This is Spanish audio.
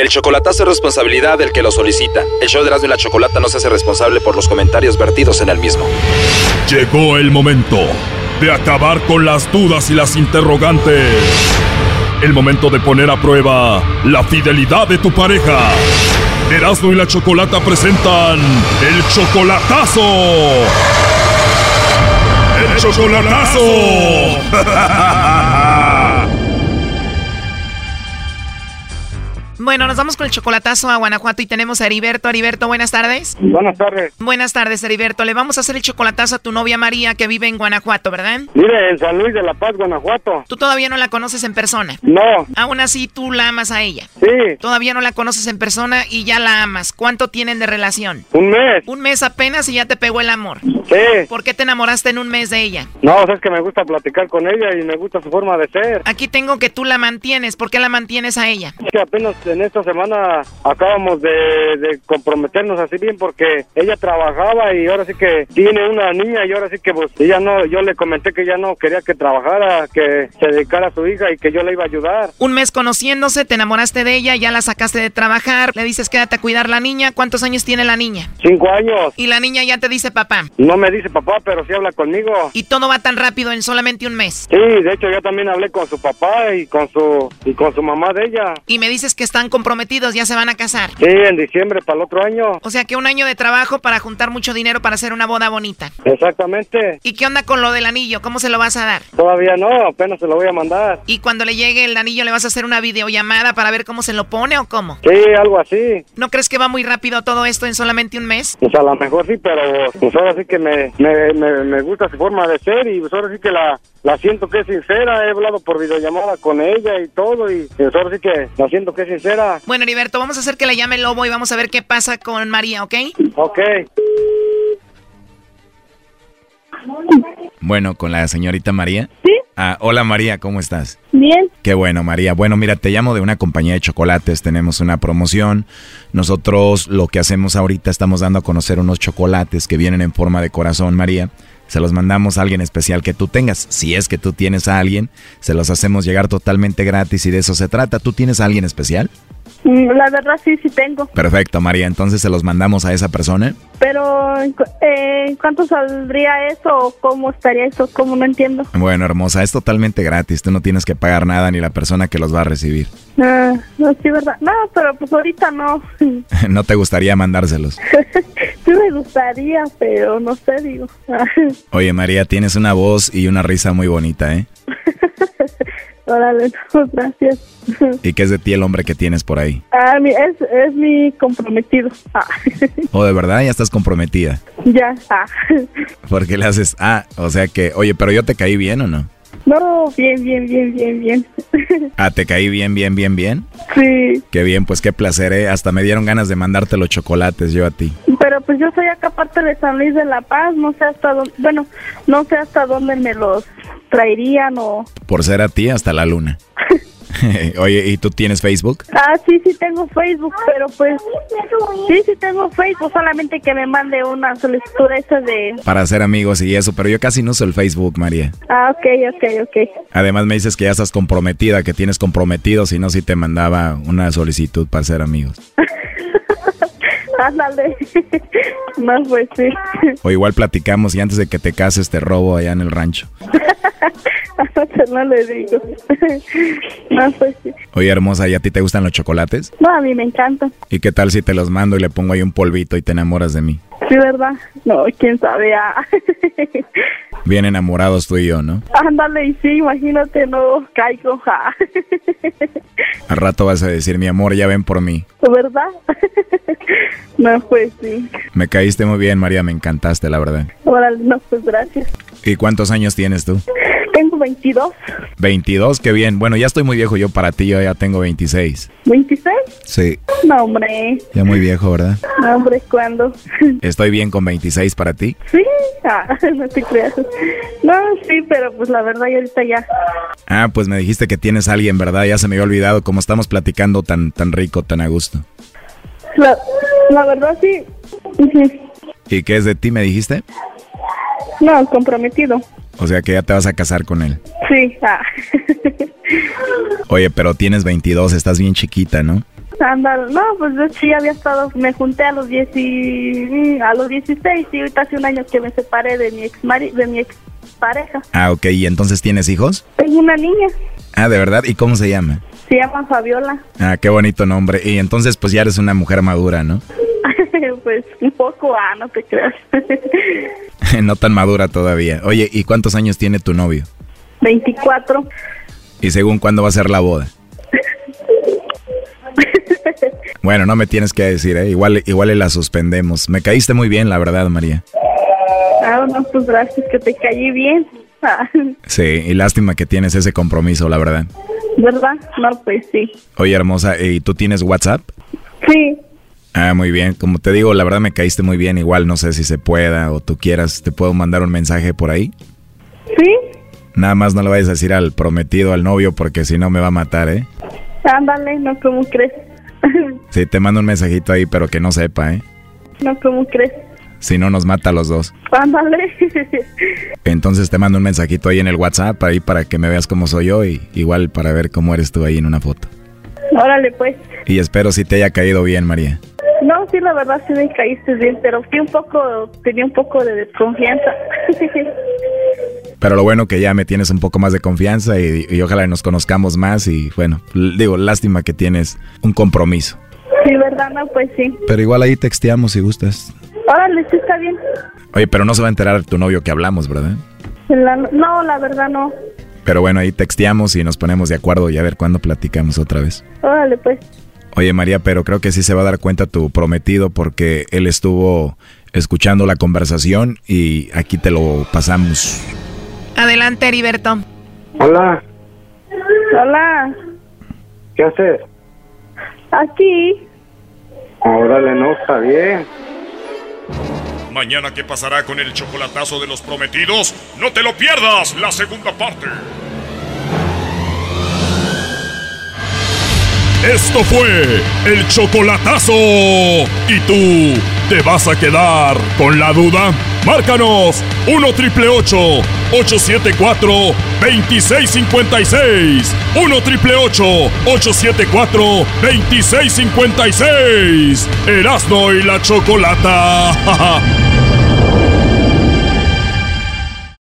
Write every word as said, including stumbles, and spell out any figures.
El chocolatazo es responsabilidad del que lo solicita. El show de Erasmo y la Chocolata no se hace responsable por los comentarios vertidos en el mismo. Llegó el momento de acabar con las dudas y las interrogantes. El momento de poner a prueba la fidelidad de tu pareja. Erasmo y la Chocolata presentan el chocolatazo. ¡El chocolatazo! Bueno, nos vamos con el chocolatazo a Guanajuato y tenemos a Heriberto. Heriberto, buenas tardes. Buenas tardes. Buenas tardes, Heriberto. Le vamos a hacer el chocolatazo a tu novia María, que vive en Guanajuato, ¿verdad? Mire, en San Luis de la Paz, Guanajuato. ¿Tú todavía no la conoces en persona? No. Aún así, tú la amas a ella. Sí. Todavía no la conoces en persona y ya la amas. ¿Cuánto tienen de relación? Un mes. Un mes apenas y ya te pegó el amor. Sí. ¿Por qué te enamoraste en un mes de ella? No, o sea, es que me gusta platicar con ella y me gusta su forma de ser. Aquí tengo que tú la mantienes. ¿Por qué la mantienes a ella? Es que apenas en esta semana acabamos de, de comprometernos así bien porque ella trabajaba y ahora sí que tiene una niña y ahora sí que pues ella no, yo le comenté que ella no quería que trabajara, que se dedicara a su hija y que yo le iba a ayudar. Un mes conociéndose, te enamoraste de ella, ya la sacaste de trabajar, le dices quédate a cuidar la niña. ¿Cuántos años tiene la niña? Cinco años. Y la niña ya te dice papá. No me dice papá, pero sí habla conmigo. Y todo va tan rápido en solamente un mes. Sí, de hecho yo también hablé con su papá y con su y con su mamá de ella. Y me dices que están comprometidos, ya se van a casar. Sí, en diciembre para el otro año. O sea que un año de trabajo para juntar mucho dinero para hacer una boda bonita. Exactamente. ¿Y qué onda con lo del anillo? ¿Cómo se lo vas a dar? Todavía no, apenas se lo voy a mandar. ¿Y cuando le llegue el anillo le vas a hacer una videollamada para ver cómo se lo pone o cómo? Sí, algo así. ¿No crees que va muy rápido todo esto en solamente un mes? Pues a lo mejor sí, pero pues ahora sí que me, me, me, me gusta su forma de ser y pues ahora sí que la, la siento que es sincera. He hablado por videollamada con ella y todo y pues ahora sí que la siento que es sincera. Bueno, Heriberto, vamos a hacer que le llame el Lobo y vamos a ver qué pasa con María, ¿ok? Ok. Bueno, con la señorita María. Sí. Ah, hola María, ¿cómo estás? Bien. Qué bueno, María. Bueno, mira, te llamo de una compañía de chocolates. Tenemos una promoción. Nosotros lo que hacemos ahorita, estamos dando a conocer unos chocolates que vienen en forma de corazón, María. Se los mandamos a alguien especial que tú tengas. Si es que tú tienes a alguien, se los hacemos llegar totalmente gratis y de eso se trata. ¿Tú tienes a alguien especial? La verdad sí, sí tengo. Perfecto, María. Entonces se los mandamos a esa persona. Pero, eh, ¿cuánto saldría eso o cómo estaría eso? ¿Cómo? No entiendo. Bueno, hermosa, es totalmente gratis. Tú no tienes que pagar nada ni la persona que los va a recibir. Ah, no, sí, ¿verdad? No, pero pues ahorita no. ¿No te gustaría mandárselos? Sí me gustaría, pero no sé, digo. Oye, María, tienes una voz y una risa muy bonita, ¿eh? Órale, no, gracias. ¿Y qué es de ti el hombre que tienes por ahí? Ah, mi, es, es mi comprometido. Ah. ¿O de verdad ya estás comprometida? Ya, ah. ¿Por qué le haces? Ah, o sea que, oye, pero yo te caí bien, ¿o no? No, bien, bien, bien, bien, bien. Ah, ¿te caí bien, bien, bien, bien? Sí. Qué bien, pues qué placer, ¿eh? Hasta me dieron ganas de mandarte los chocolates yo a ti. Pero pues yo soy acá parte de San Luis de la Paz, no sé hasta dónde, bueno, no sé hasta dónde me los traerían o... Por ser a ti hasta la luna. Oye, ¿y tú tienes Facebook? Ah, sí, sí tengo Facebook, pero pues... Sí, sí tengo Facebook, solamente que me mande una solicitud esa de... Para ser amigos y eso, pero yo casi no uso el Facebook, María. Ah, ok, ok, ok. Además me dices que ya estás comprometida, que tienes comprometido, si no, si te mandaba una solicitud para ser amigos. Ándale. No, pues sí. O igual platicamos y antes de que te cases te robo allá en el rancho. No le digo. No, pues sí. Oye, hermosa, ¿y a ti te gustan los chocolates? No, a mí me encantan. ¿Y qué tal si te los mando y le pongo ahí un polvito y te enamoras de mí? Sí, ¿verdad? No, quién sabe. Ah. Bien enamorados tú y yo, ¿no? Ándale, y sí, imagínate, no caigo. Ah. Al rato vas a decir, mi amor, ya ven por mí. ¿Verdad? No, pues sí. Me caíste muy bien, María, me encantaste, la verdad. Órale, no, pues gracias. ¿Y cuántos años tienes tú? Tengo veintidós. veintidós, qué bien. Bueno, ya estoy muy viejo yo para ti, yo ya tengo veintiséis. ¿veintiséis? Sí. No, hombre. Ya muy viejo, ¿verdad? No, hombre, ¿cuándo? ¿Estoy bien con veintiséis para ti? Sí. Ah, no te creas. No, sí, pero pues la verdad, y ahorita ya. Ah, pues me dijiste que tienes a alguien, ¿verdad? Ya se me había olvidado cómo estamos platicando tan, tan rico, tan a gusto. La, la verdad, sí. ¿Y qué es de ti, me dijiste? No, comprometido. O sea que ya te vas a casar con él. Sí. Ah. Oye, pero tienes veintidós, estás bien chiquita, ¿no? Ándale, no, pues yo sí había estado, me junté a los diez y, a los dieciséis y ahorita hace un año que me separé de mi ex mari, de mi ex pareja. Ah, ok, ¿y entonces tienes hijos? Tengo una niña. Ah, ¿de verdad? ¿Y cómo se llama? Se llama Fabiola. Ah, qué bonito nombre. Y entonces pues ya eres una mujer madura, ¿no? Pues un poco, ah, no te creas. No tan madura todavía. Oye, ¿y cuántos años tiene tu novio? veinticuatro. ¿Y según cuándo va a ser la boda? Bueno, no me tienes que decir, ¿eh? Igual, igual la suspendemos. Me caíste muy bien, la verdad, María. Ah, no, pues gracias, que te caí bien. Sí, y lástima que tienes ese compromiso, la verdad. ¿Verdad? No, pues sí. Oye, hermosa, ¿y tú tienes WhatsApp? Sí. Ah, muy bien. Como te digo, la verdad me caíste muy bien. Igual no sé si se pueda o tú quieras, te puedo mandar un mensaje por ahí. ¿Sí? Nada más no le vayas a decir al prometido, al novio, porque si no me va a matar, ¿eh? Ándale, no, ¿cómo crees? Sí, te mando un mensajito ahí, pero que no sepa, ¿eh? No, ¿cómo crees? Si no, nos mata a los dos. Ándale. Entonces te mando un mensajito ahí en el WhatsApp, ahí para que me veas cómo soy yo y igual para ver cómo eres tú ahí en una foto. Órale, pues. Y espero si te haya caído bien, María. No, sí, la verdad sí me caíste bien, pero sí un poco, tenía un poco de desconfianza. Pero lo bueno que ya me tienes un poco más de confianza y, y ojalá nos conozcamos más y bueno, digo, lástima que tienes un compromiso. Sí, ¿verdad? No, pues sí. Pero igual ahí texteamos si gustas. Órale, sí está bien. Oye, pero no se va a enterar tu novio que hablamos, ¿verdad? La, no, la verdad no. Pero bueno, ahí texteamos y nos ponemos de acuerdo y a ver cuándo platicamos otra vez. Órale, pues. Oye, María, pero creo que sí se va a dar cuenta tu prometido porque él estuvo escuchando la conversación y aquí te lo pasamos. Adelante, Heriberto. Hola, Hola. ¿qué haces? Aquí. Órale, no, está bien. Mañana, ¿qué pasará con el chocolatazo de los prometidos? ¡No te lo pierdas! La segunda parte. Esto fue el chocolatazo. ¿Y tú te vas a quedar con la duda? Márcanos uno triple ocho ocho siete cuatro dos seis cinco seis. uno triple ocho ocho siete cuatro dos seis cinco seis. Erasmo y la Chocolata.